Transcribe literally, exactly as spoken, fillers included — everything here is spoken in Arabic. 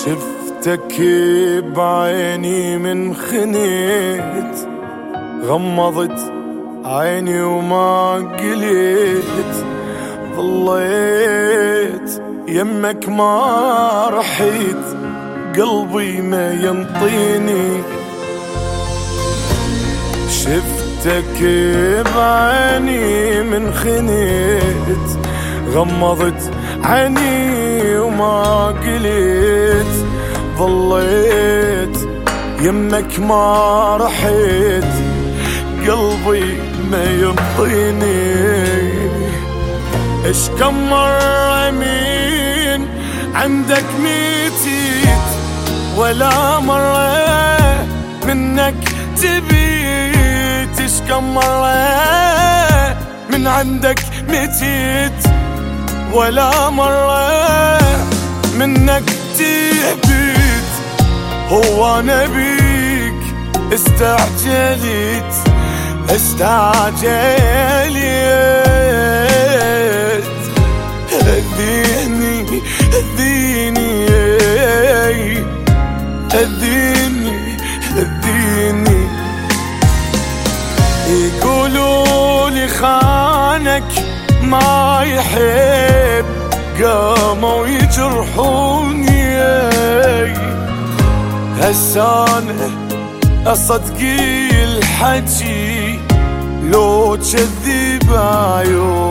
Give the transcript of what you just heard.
شفتك بعيني من خنيت، غمضت عيني وما قليت، ظليت يمك ما رحيت، قلبي ما ينطيني. شفتك بعيني من خنيت، غمضت عيني وما قليت، ظليت يمك ما رحيت، قلبي ما ينطيني. اش كم مرة مين عندك ميتيت، ولا مرة منك تبيت. اش كم مرة من عندك ميتيت، ولا مرة منك تبيت. هو انا بيك استعجلت استعجلت، هديني هديني هديني هديني. يقولوا لي خانك ما يحب، قاموا يجرحوني، هسانة أصدقي الحجي لو تكذب عيوني.